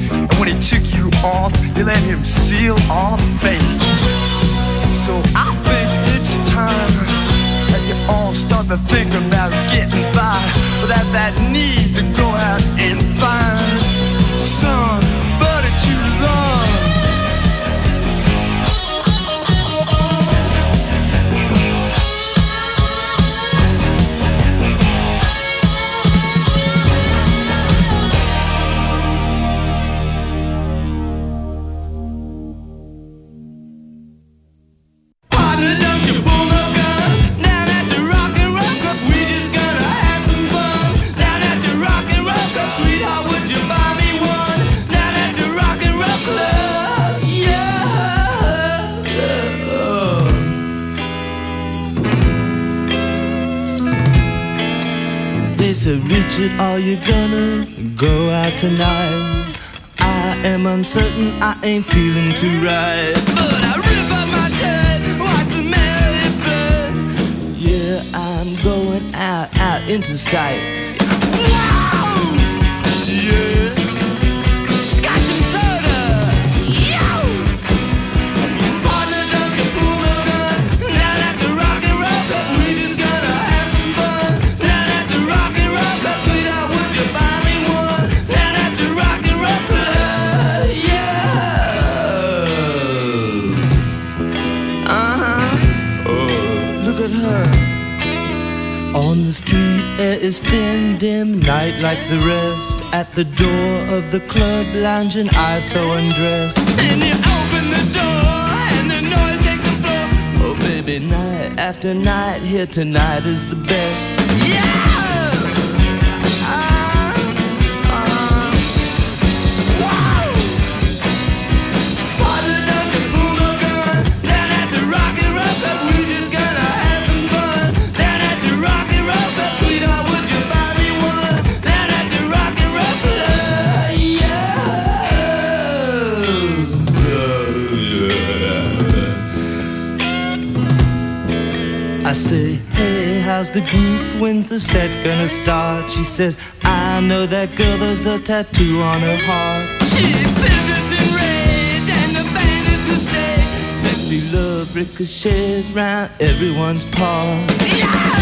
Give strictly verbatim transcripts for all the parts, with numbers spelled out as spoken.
And when he took you off, you let him seal all the faith. So I think it's time that you all start to think about getting by without that need to go out and find somebody to love. Said, Richard, are you gonna go out tonight? I am uncertain, I ain't feeling too right. But I rip up my shirt, watch the melody flood. Yeah, I'm going out, out into sight. Wow! Yeah. Scotch and soda! Yo! Partner, don't you pull no gun. Now that the rock and roll, we just gonna have some fun. Now that the rock and roll, sweetheart, would you buy me one? Now that the rock and roll club, yeah. Uh-huh. Oh, look at her. On the street, air is thin, dim, night like the rest. At the door of the club, lounging, I so undressed. And you open the door, and the noise takes the floor. Oh, baby, night after night, here tonight is the best. Yeah! I say, hey, how's the group? When's the set gonna start? She says, I know that girl, there's a tattoo on her heart. She pivots in red and the bandits to stay. Sexy love ricochets round everyone's paw. Yeah!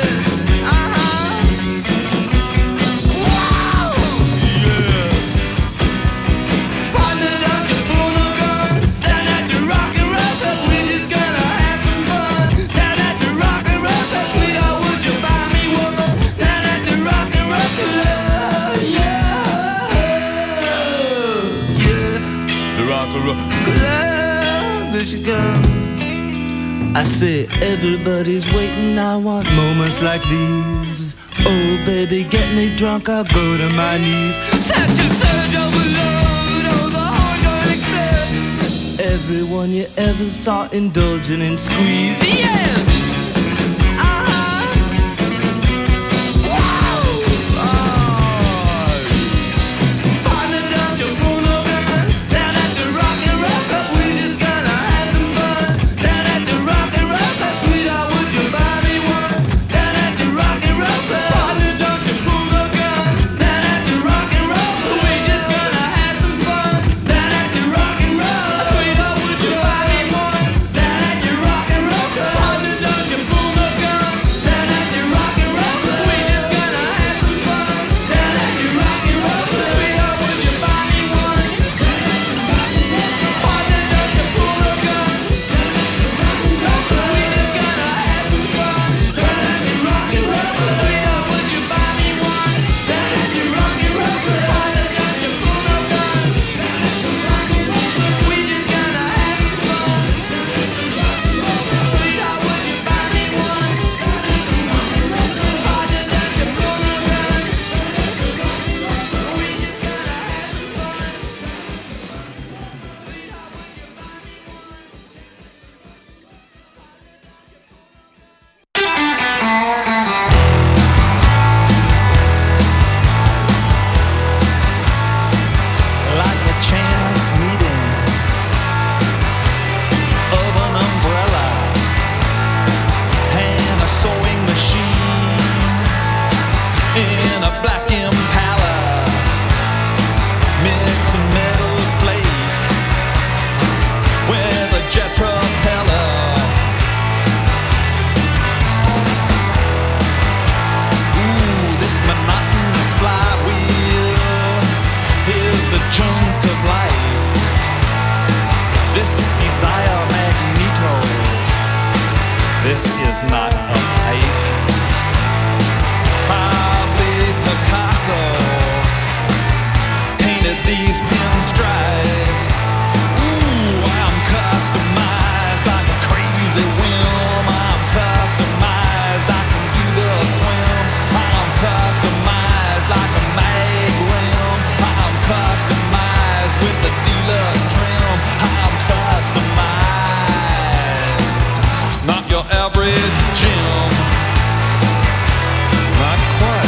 I say, everybody's waiting, I want moments like these. Oh, baby, get me drunk, I'll go to my knees. Such a surge overload, oh, the horn don't explode. Everyone you ever saw indulging in squeeze, yeah! Don't chunk of life. This desire magneto. This is not a pipe. Probably Picasso painted these pinstripes. Ooh, I'm customized like a crazy whim. I'm customized, I can do the swim. I'm customized like a mag rim. I'm customized with the deluxe trim. I'm customized, not your average Jim. Not quite.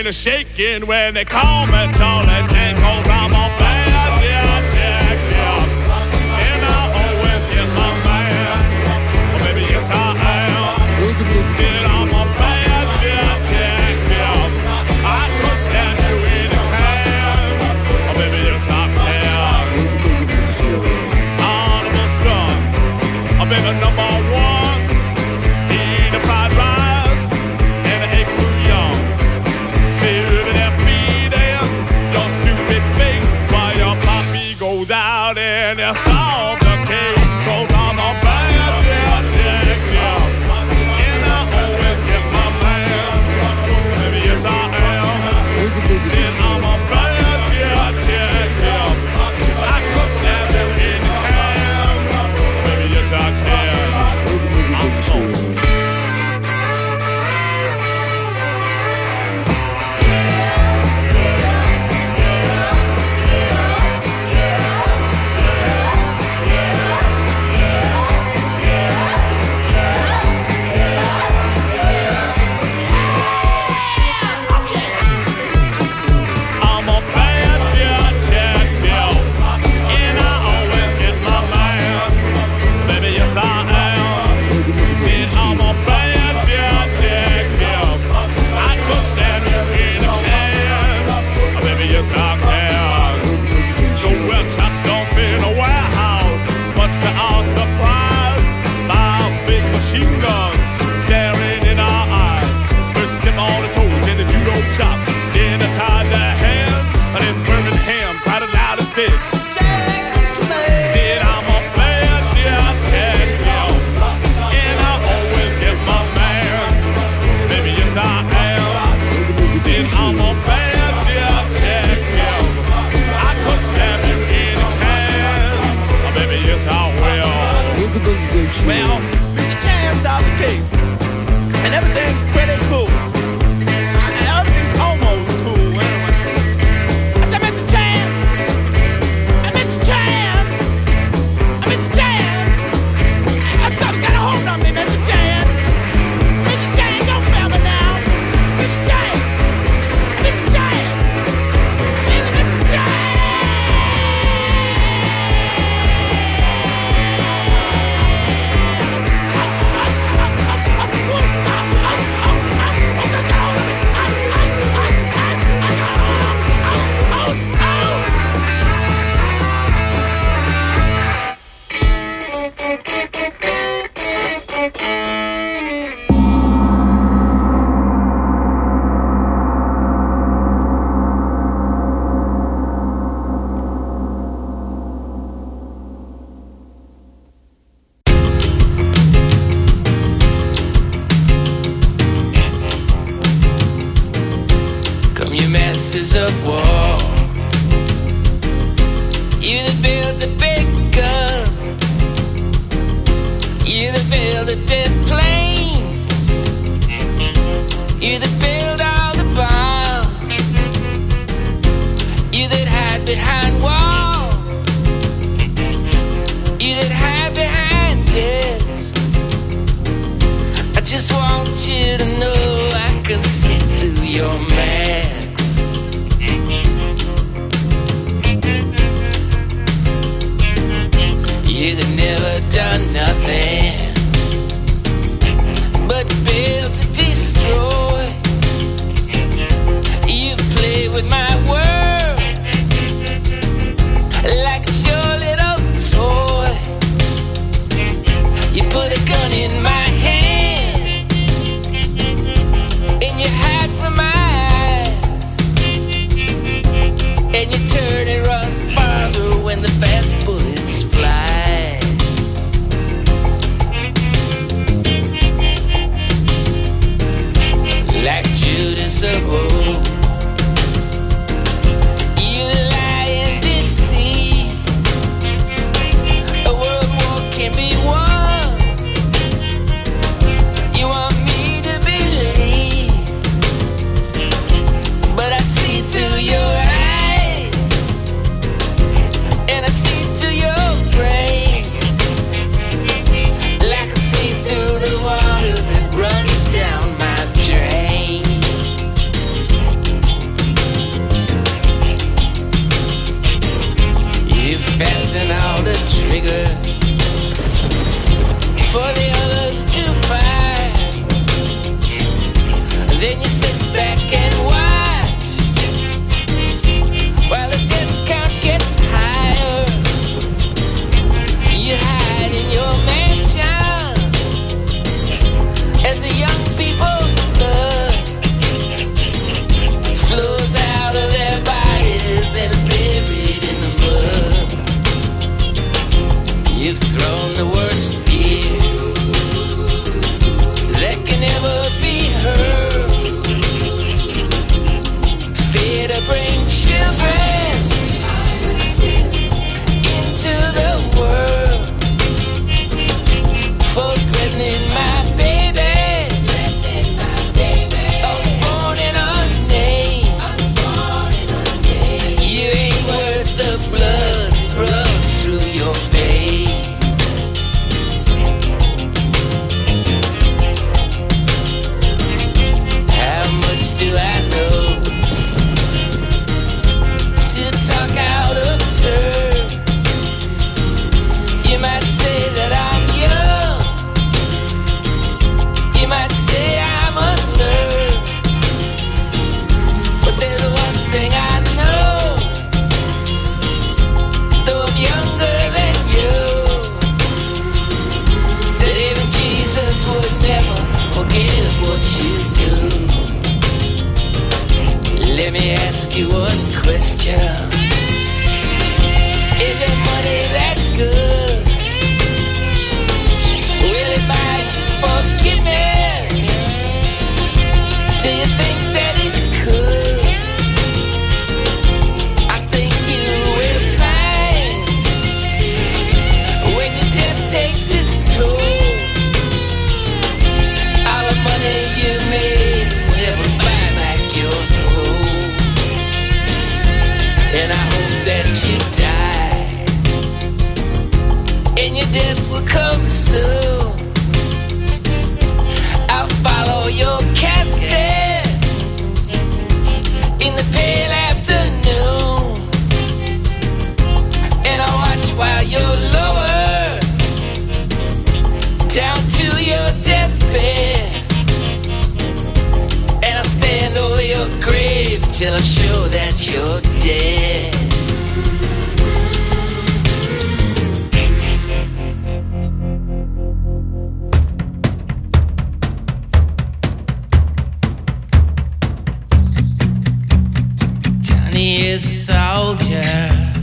a shaking when they call me Charlie Jack, 'cause I'm a bad detective, and I always get my man. Oh, baby, yes I am. And I'm a bad detective. I could stand you in a can. Oh, baby, yes I can. I'm a son. I'm baby number one. Eat a fried rice and an egg foo young. Sitting there feeding your stupid face while your poppy goes out and you solve the case. 'Cause I'm a bad detective, and I always get my man. Maybe yes I am. Then I'm a bad detective. I could stand them in the can. Maybe yes I can. I'm so. I'm a bad detective, and I always get my man. Baby, yes I am. Then I'm a bad detective. I could stand you in a can. Baby, yes I can. So we're chopped up in a warehouse, much to our surprise. Five big machine guns staring in our eyes. First step on the toes, then the judo chop, then I tied their hands, and then Birmingham cried aloud and said, then I'm a bad detective, and I always get my man. Baby, yes I am. Then I'm a bad detective. I could stab you in a can. Oh, baby, yes I will. Well, Mister Chan's out the case, and everything's pretty cool. Uh, Everything's almost cool. I said, Mister Chan, uh, Mister Chan, uh, Mister Chan, uh, something got a hold on me, Mister Chan. Mister Chan, don't fail me now. Mister Chan, Mister Chan, Mister Mister Chan. Come, you masters of war, you that build the big guns, you that build the dead planes, you that build all the bombs, you that hide behind walls, you that hide behind desks. I just want you to know I can see through your masks. You that never done nothing but build to destroy. You play with my world like it's your little toy. You put a gun in my hand and you hide from my eyes, and you turn and run farther when the fast bullets fly. Like Judas of old, hunger for the others to find. Then you sit back and watch while the death count gets higher. You hide in your mansion as the young people's blood flows out of their bodies and is buried in the mud. You've thrown the worst fear that can ever be heard. Fear to bring children into the world, for threatening my baby, unborn and unnamed. You ain't worth the blood that runs through your veins. How much do I know to talk out of turn? You might say that I'm young, you might say I'm unlearned, but there's one thing I know, though I'm younger than you, that even Jesus would never forgive what you do. Let me ask you one question. Is your money that good? Will it buy you forgiveness? Do you think that it could? I think you will find when your death takes its toll, all the money you made will never buy back your soul. And I hope that you die, and your death will come soon. I'll follow your casket in the pale afternoon, and I'll watch while you're lowered down to your deathbed, and I'll stand over your grave till I'm sure that you're dead. Johnny is a soldier.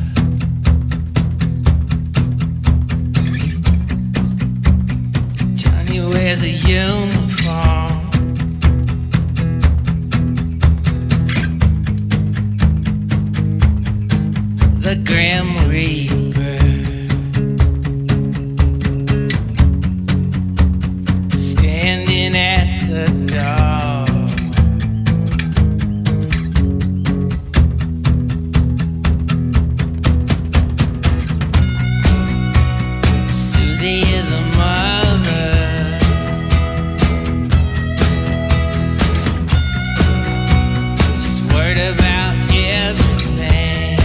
Johnny wears a uniform. The Grim Reaper, standing at the door. Susie is a mother. She's worried about everything.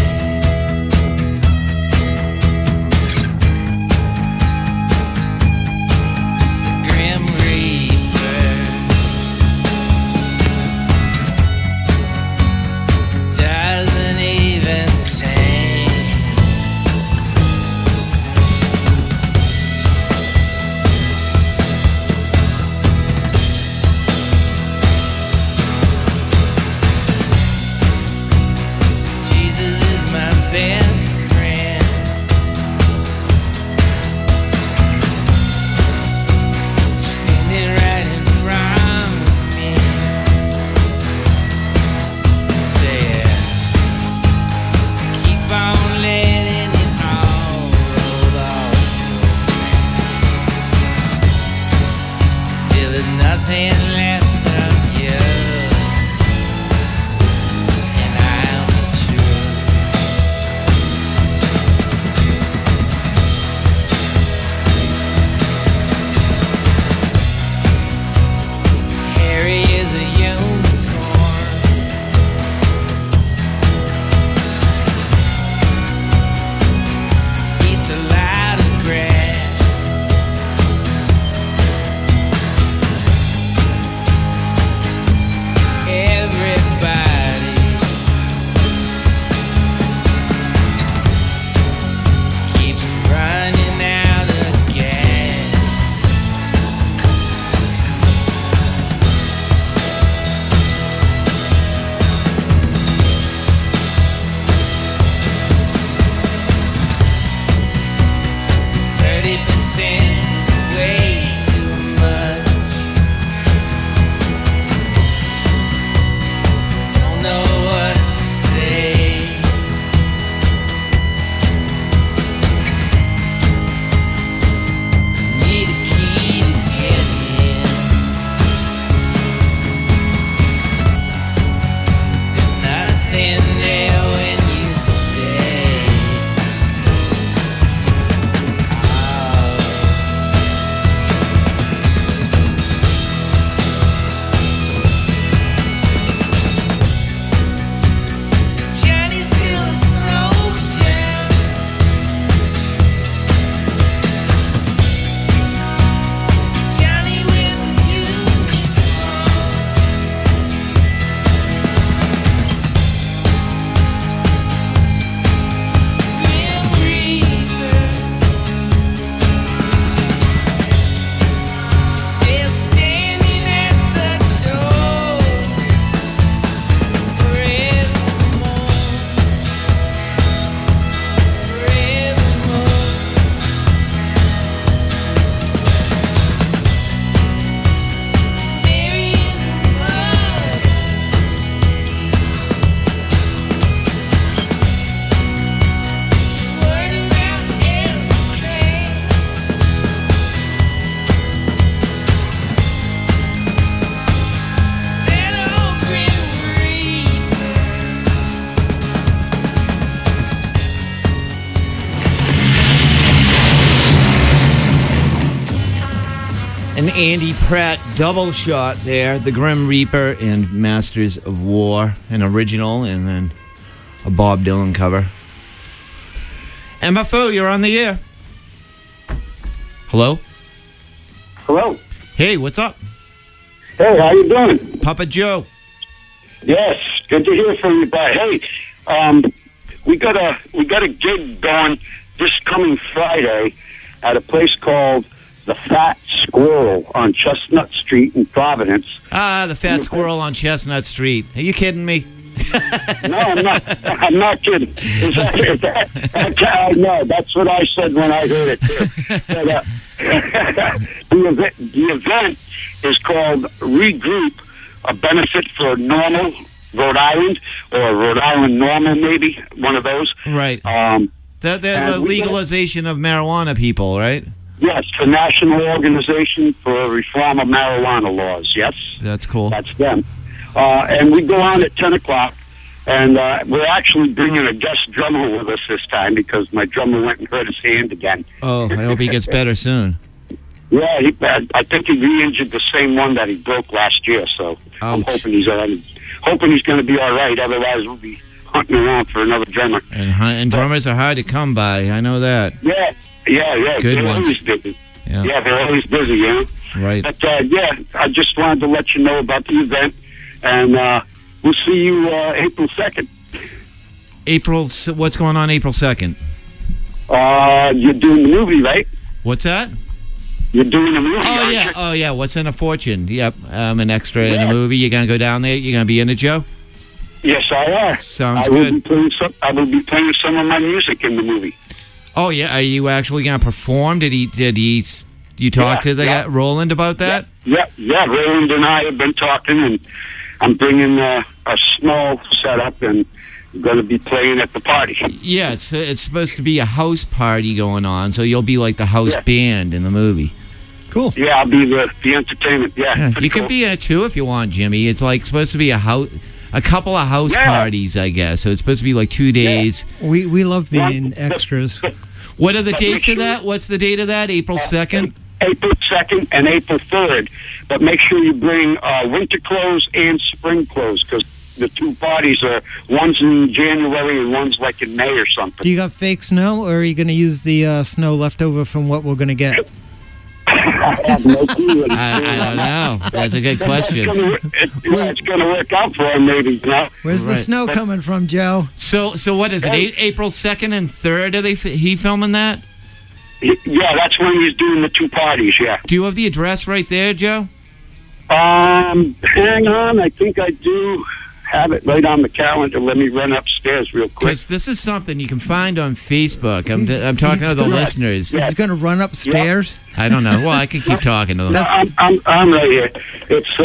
The Grim Reaper doesn't even sing. Andy Pratt double shot there. The Grim Reaper and Masters of War, an original, and then a Bob Dylan cover. M F O, you're on the air. Hello? Hello. Hey, what's up? Hey, how you doing? Papa Joe. Yes, good to hear from you. But hey, um, we got a we got a gig going this coming Friday at a place called the Fat Squirrel on Chestnut Street in Providence. Ah, the Fat Squirrel on Chestnut Street. Are you kidding me? No, I'm not. I'm not kidding. Is that, is that, that, no, that's what I said when I heard it too. But, uh, the, event, the event is called Regroup, a benefit for Normal, Rhode Island, or Rhode Island Normal, maybe one of those. Right. Um, the the, and the we legalization of marijuana, people, right? Yes, the National Organization for Reform of Marijuana Laws. Yes, That's cool. that's them. Uh, and we go on at ten o'clock, and uh, we're actually bringing a guest drummer with us this time because my drummer went and hurt his hand again. Oh, I hope he gets better soon. Yeah, he, I think he re-injured the same one that he broke last year, so I'm Ouch. hoping he's all right. Hoping he's going to be all right. Otherwise, we'll be hunting around for another drummer. And, hu- and drummers are hard to come by. I know that. Yeah, yeah, yeah. Good they're ones. always busy. Yeah. Yeah, they're always busy, you know. Right. But uh, yeah, I just wanted to let you know about the event, and uh, we'll see you uh, April second. April, s- what's going on April second? Uh, you're doing the movie, right? What's that? You're doing the movie. Oh, aren't yeah. you? Oh, yeah. What's in a Fortune? Yep. I'm an extra in Yeah. a movie. You're going to go down there? You're going to be in it, Joe? Yes, I am. Sounds I will good. Be playing some, I will be playing some of my music in the movie. Oh, yeah. Are you actually going to perform? Did he, did he, s- you talk Yeah, to the yeah. guy, Roland, about that? Yeah, yeah. Roland and I have been talking, and I'm bringing uh, a small setup, and I'm going to be playing at the party. Yeah, it's it's supposed to be a house party going on, so you'll be like the house Yeah. band in the movie. Cool. Yeah, I'll be the, the entertainment. Yeah, Yeah, pretty you could cool. be in it too if you want, Jimmy. It's like supposed to be a house, a couple of house Yeah. parties, I guess. So it's supposed to be like two days. We we love being One- extras. What are the But dates make of sure- that? What's the date of that? April second. April second and April third. But make sure you bring uh, winter clothes and spring clothes because the two parties are one's in January and one's like in May or something. Do you got fake snow, or are you going to use the uh, snow left over from what we're going to get? I have no clue. I, I don't know. That's a good It's question. gonna, it, yeah, it's going to work out for him, maybe. You know? Where's the Right. snow coming from, Joe? So so what is it? A- April second and third? Are they f- he filming that? Yeah, that's when he's doing the two parties. Yeah. Do you have the address right there, Joe? Um, hang on. I think I do have it right on the calendar. Let me run upstairs real quick. Because this is something you can find on Facebook. I'm, He's- I'm talking he's to the gonna- listeners. He's going to run upstairs. I don't know. Well, I can keep talking to them. No, I'm, I'm, I'm right here. It's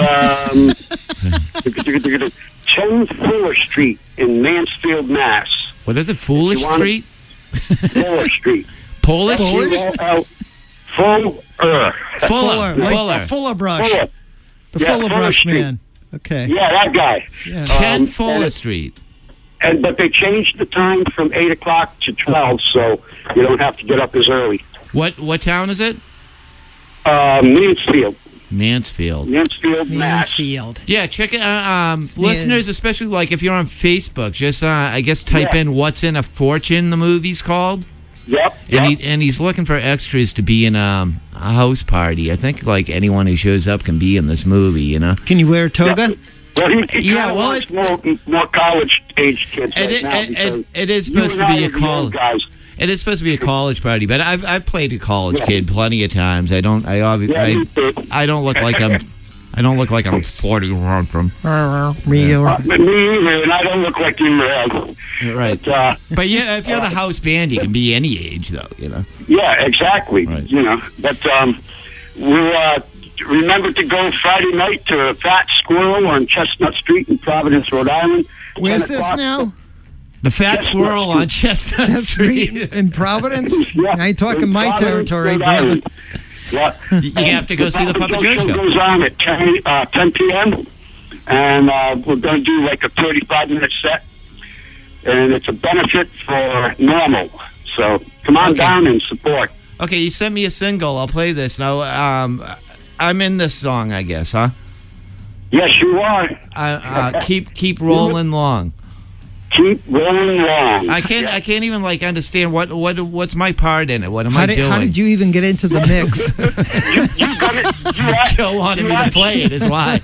um, ten Fuller Street in Mansfield, Mass. What is it? Foolish You want it? Street? Fuller Street. Polish? F U L Fuller. Fuller. like Fuller. Fuller brush. Fuller. The Yeah, Fuller Fuller brush Street. man. Okay. Yeah, that guy. Yeah. ten Um, Fuller and- Street. And but they changed the time from eight o'clock to twelve, so you don't have to get up as early. What what town is it? Uh, Mansfield, Mansfield. Mansfield, Mass. Mansfield. Yeah, check it. Uh, um, Yeah. listeners, especially like if you're on Facebook, just uh, I guess type Yeah. in "What's in a Fortune." The movie's called, Yep. and yep. he and he's looking for extras to be in um, a house party. I think like anyone who shows up can be in this movie. You know. Can you wear a toga? Well, he, he Yeah, kinda well, wants it's- more, more college-age kids And right it- now and- because and it is you supposed and to I be a are the call- old guys. It is supposed to be a college party, but I've I've played a college Yeah. kid plenty of times. I don't I obvi- Yeah, me I, too. I don't look like I'm I don't look like I'm floating around from Me or Uh, but me either, and I don't look like you, man. right. But, uh, But yeah, if you're the house band, you can be any age though. You know. yeah, exactly. Right. You know, but um, we'll uh, remember to go Friday night to Fat Squirrel on Chestnut Street in Providence, Rhode Island. Where's ten this o'clock. now? The Fat Chestnut Squirrel on Chestnut Street Street. in Providence? Yeah, I ain't talking in my Providence, territory, Rhode brother. Island. Yeah. You have to go see the Papa Joe show. goes on at ten, uh, ten p.m. and uh, we're going to do like a thirty-five minute set, and it's a benefit for Normal. So come on Okay. down and support. Okay, you sent me a single. I'll play this now. Um, I'm in this song, I guess, huh? Yes, you are. Uh, uh, keep keep rolling long. Keep rolling along. I can't. I can't even like understand what what what's my part in it. What am How I did, doing? how did you even get into the mix? you, you got it. You asked, Joe wanted you me to asked- play it. Is why.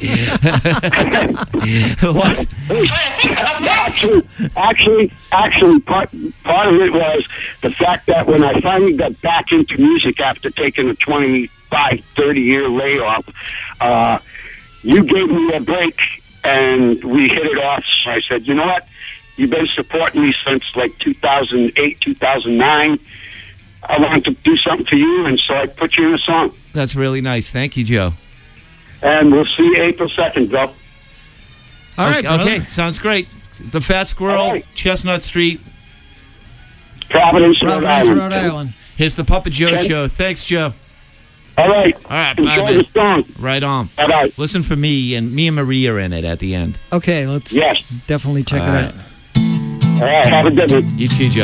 What? actually, actually, actually, part part of it was the fact that when I finally got back into music after taking a twenty-five, thirty year layoff, uh, you gave me a break and we hit it off. So I said, you know what? You've been supporting me since like two thousand eight, two thousand nine. I wanted to do something for you, and so I put you in a song. That's really nice. Thank you, Joe. And we'll see you April second, Bill. All right, okay, brother. okay, sounds great. The Fat Squirrel, All right. Chestnut Street. Providence, Rhode Providence, Island. Rhode Island. Here's the Puppet Joe Okay. Show. Thanks, Joe. All right. All right, Enjoy bye, man. the song. Right on. Bye-bye. Listen for me, and me and Marie are in it at the end. Okay, let's Yes. definitely check All it right. out. All right. Have a good one. You too, Joe.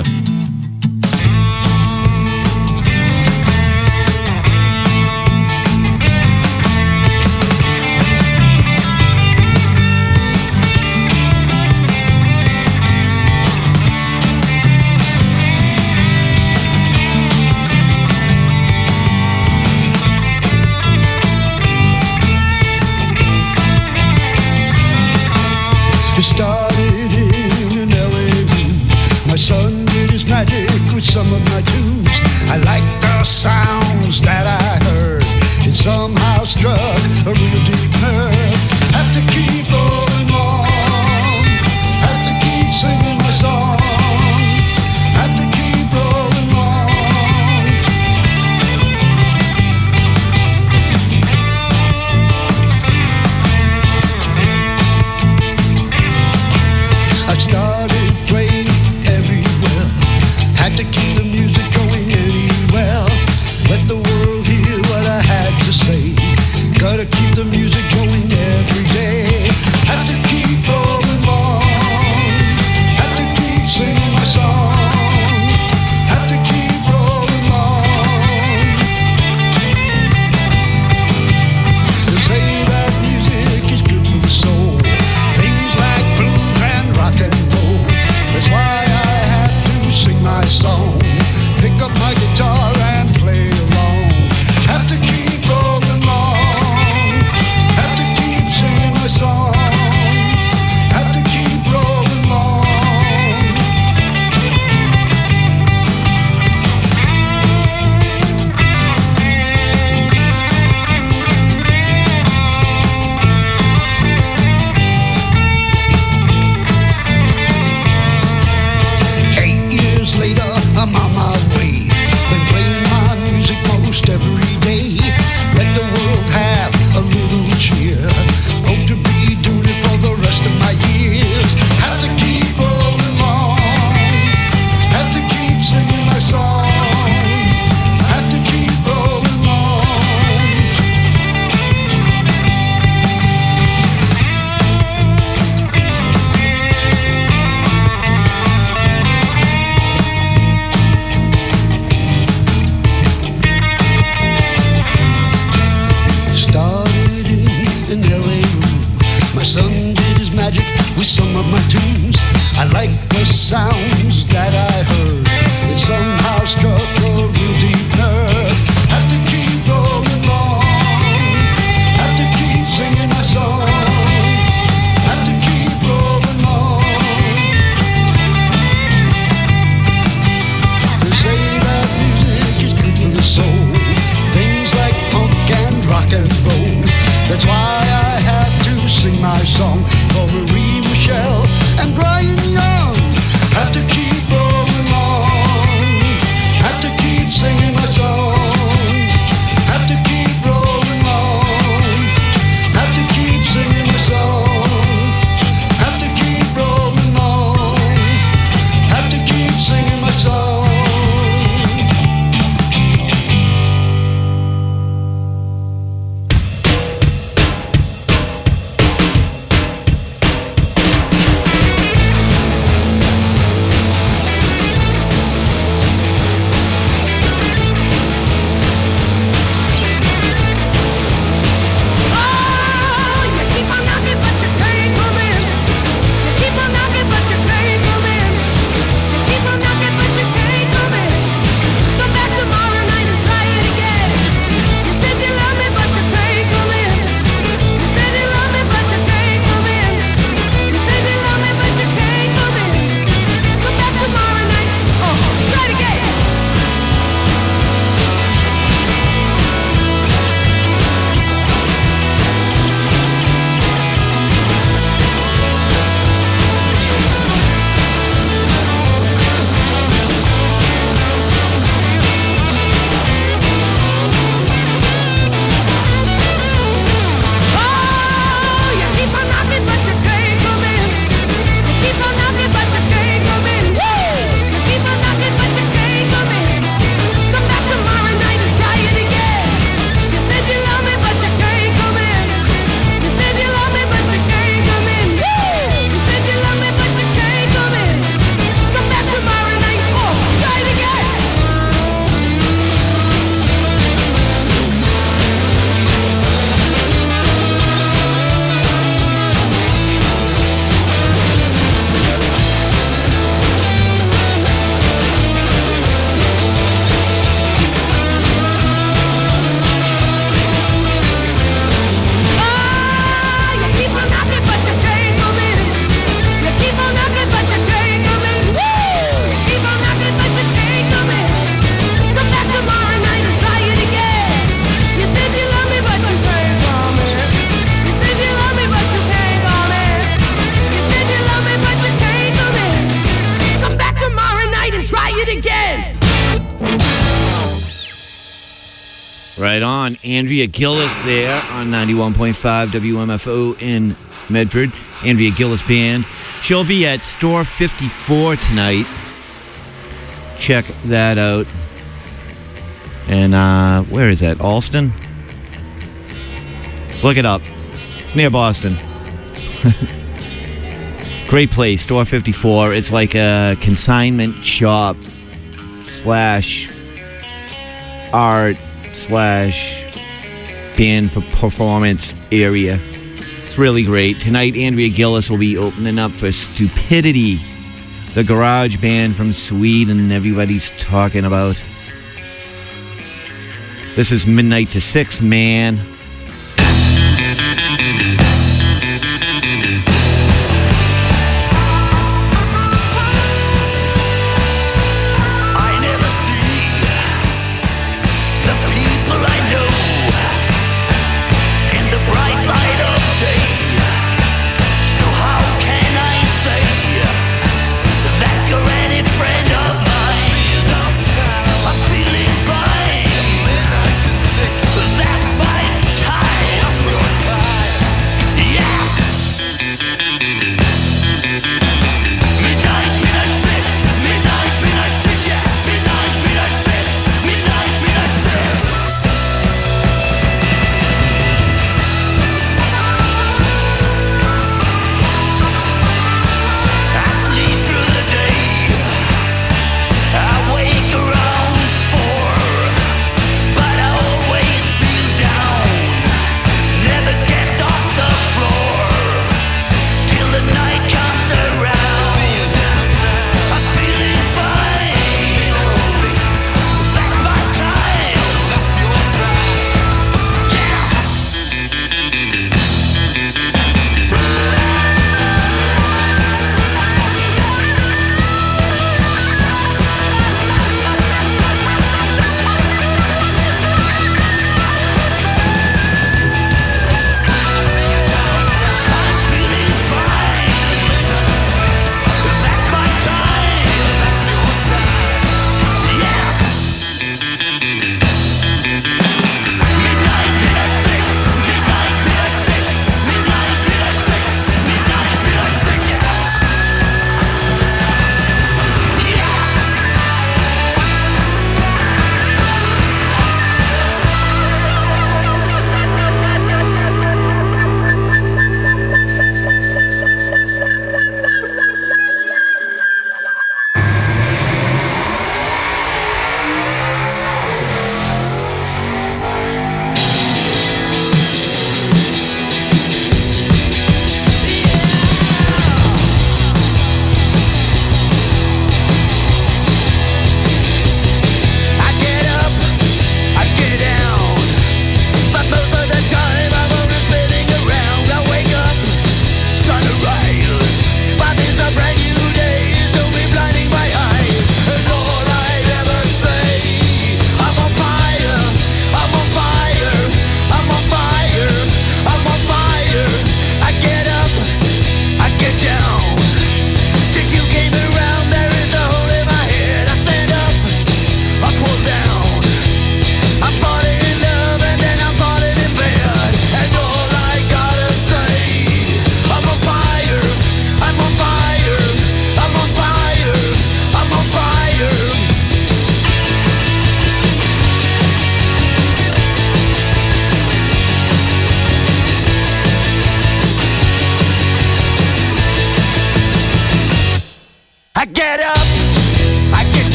It started in an L A room. My son did his Right on. Andrea Gillis there on ninety-one point five W M F O in Medford. Andrea Gillis Band. She'll be at Store fifty-four tonight. Check that out. And uh, where is that? Alston? Look it up. It's near Boston. Great place, Store fifty-four. It's like a consignment shop slash art slash band for performance area. It's really great. Tonight, Andrea Gillis will be opening up for Stupidity, the garage band from Sweden everybody's talking about. This is Midnight to Six, man.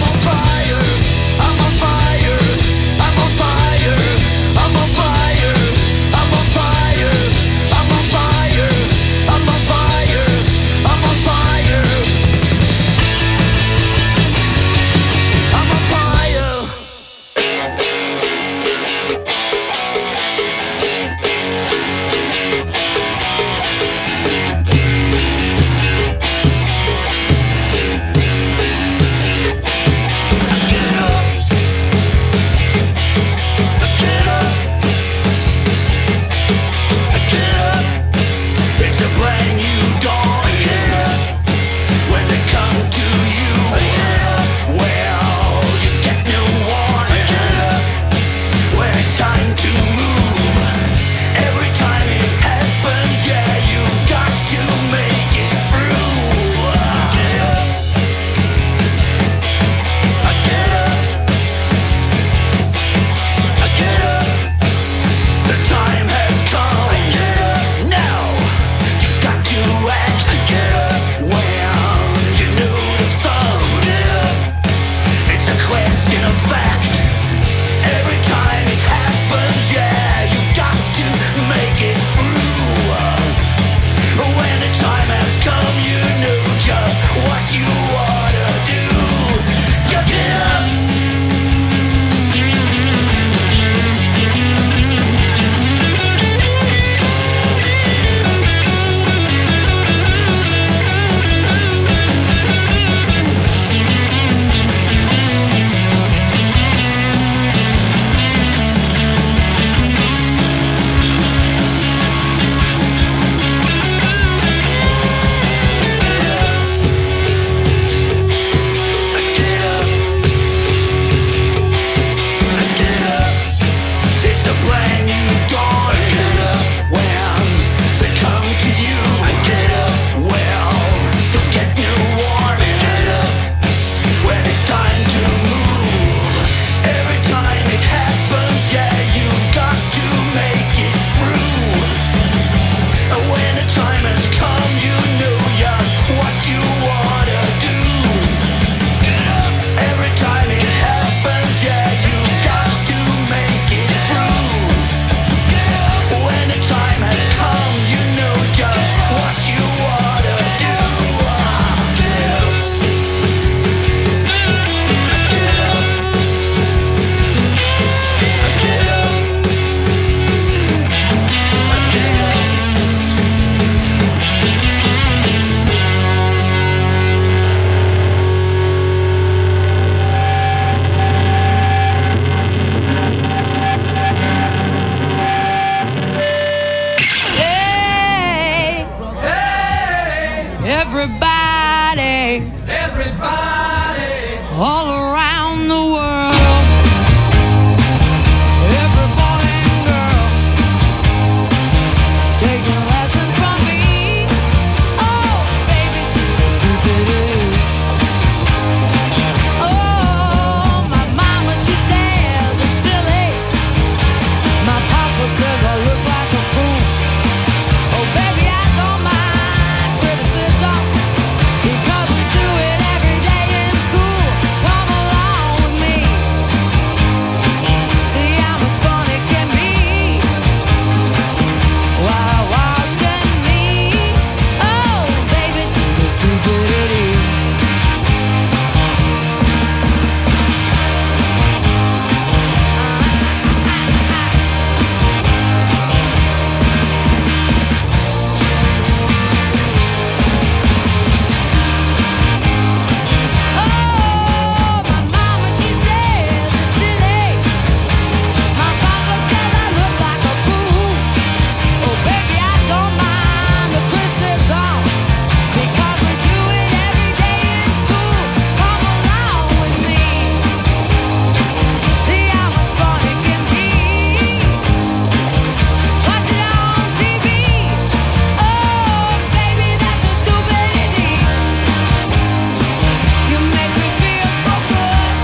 I'm on fire. everybody, everybody, all around the world. Every boy and girl taking lessons from me. Oh, baby, so stupid it is. Oh, my mama, she says it's silly. My papa says I look like a fool. Oh, baby, I don't mind criticism because we do it every day in school. Come along with me, see how much fun it can be while watching me. Oh, baby, the stupidity. Oh, my mama, she says it's silly. My papa says I look like a fool. Oh, baby, I don't mind the criticism because we do it every day in school. Come along with me, see how much fun it can be. Watch it on T V. Oh, baby, that's the stupidity. You make me feel so good,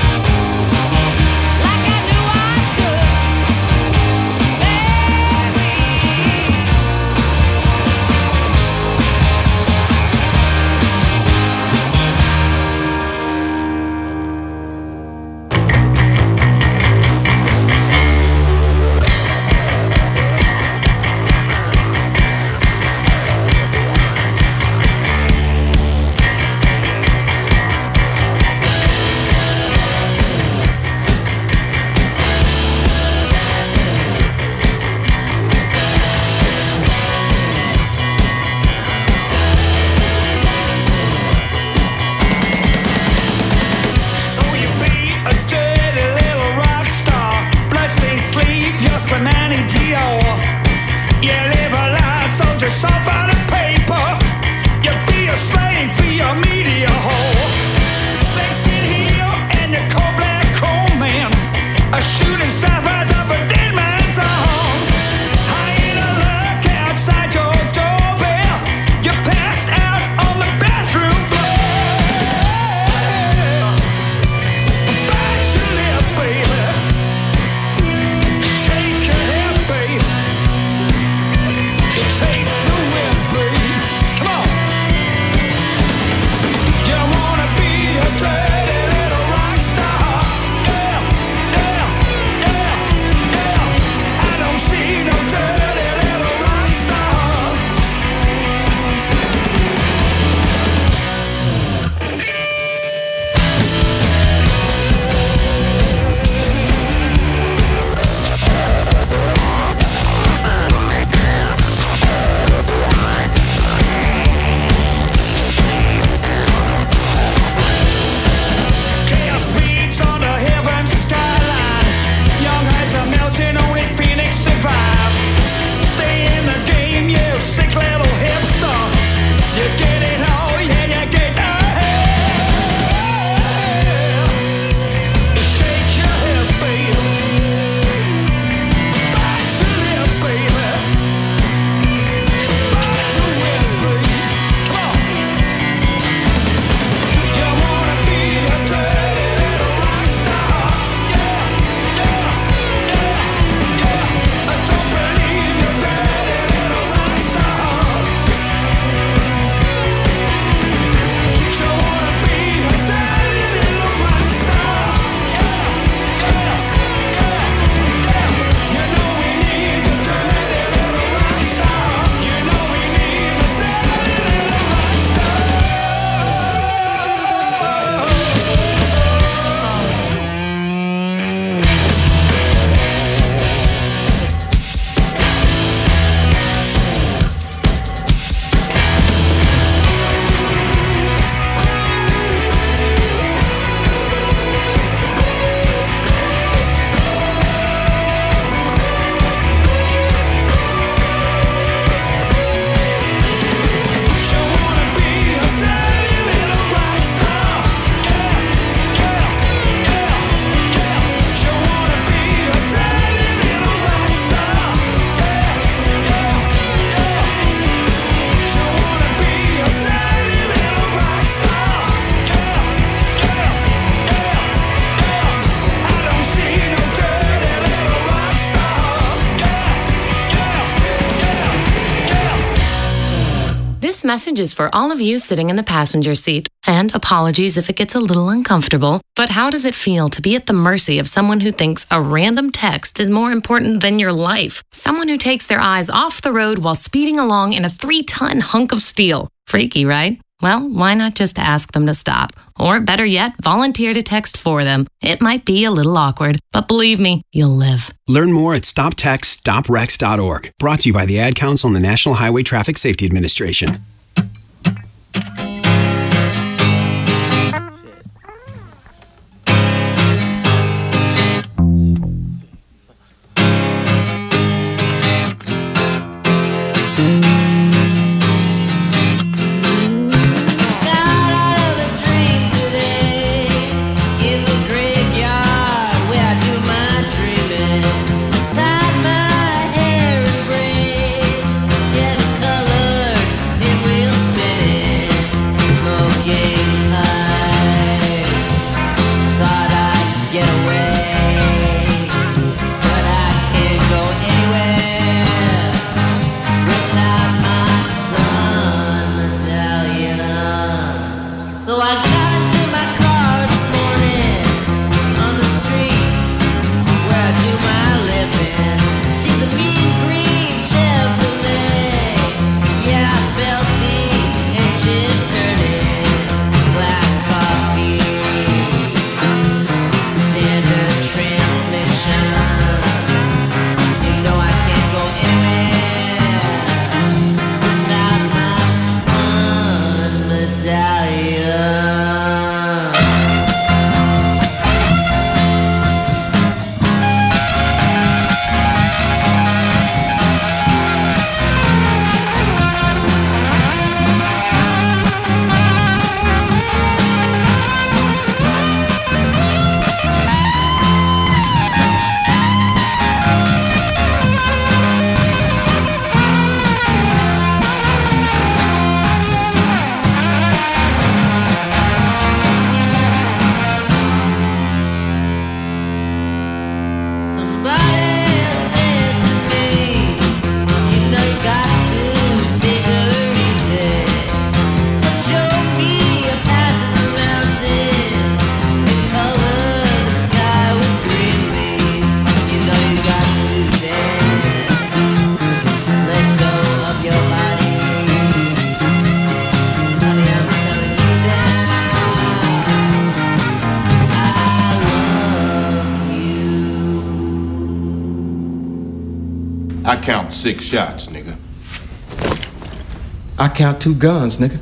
like I knew I should, baby. So you be a dirty little rock star, bloodstained sleeve, your Spinani Dior. You live a lie, sold yourself out of paper. You be a slave, be a media whore. Snakeskin heel and your cold black chrome man, a shooting sapphires up a dead man's arm. High in a look outside your doorbell, you passed out on the bathroom floor. Bite your lip, baby. Shake your head, baby. You taste the whip, This message is for all of you sitting in the passenger seat. And apologies if it gets a little uncomfortable, but how does it feel to be at the mercy of someone who thinks a random text is more important than your life? Someone who takes their eyes off the road while speeding along in a three-ton hunk of steel. Freaky, right? Well, why not just ask them to stop? Or better yet, volunteer to text for them. It might be a little awkward, but believe me, you'll live. Learn more at stop text stop wrecks dot org. Brought to you by the Ad Council and the National Highway Traffic Safety Administration. I count six shots, nigga. I count two guns, nigga.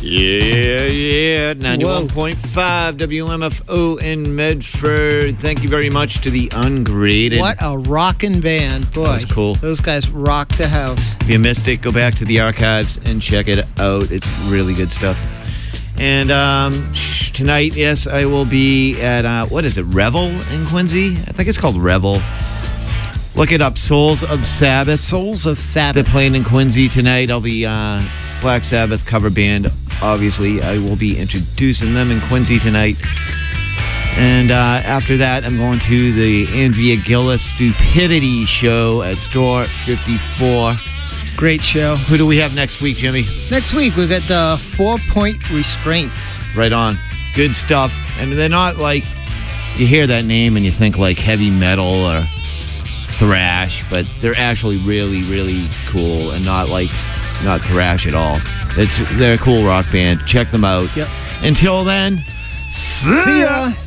Yeah, yeah. ninety-one point five W M F O in Medford. Thank you very much to the Ungraded. What a rockin' band. Boy, That was cool. Those guys rock the house. If you missed it, go back to the archives and check it out. It's really good stuff. And um, sh- tonight, yes, I will be at, uh, what is it, Revel in Quincy? I think it's called Revel. Look it up, Souls of Sabbath. Souls of They're Sabbath. playing in Quincy tonight. I'll be uh, Black Sabbath cover band, obviously. I will be introducing them in Quincy tonight. And uh, after that, I'm going to the Andrea Gillis Stupidity show at Store fifty-four. Great show. Who do we have next week, Jimmy? Next week, we got the four-point restraints. Right on. Good stuff. And they're not like, you hear that name and you think like heavy metal or thrash, but they're actually really, really cool and not like, not thrash at all. It's They're a cool rock band. Check them out. Yep. Until then, See ya.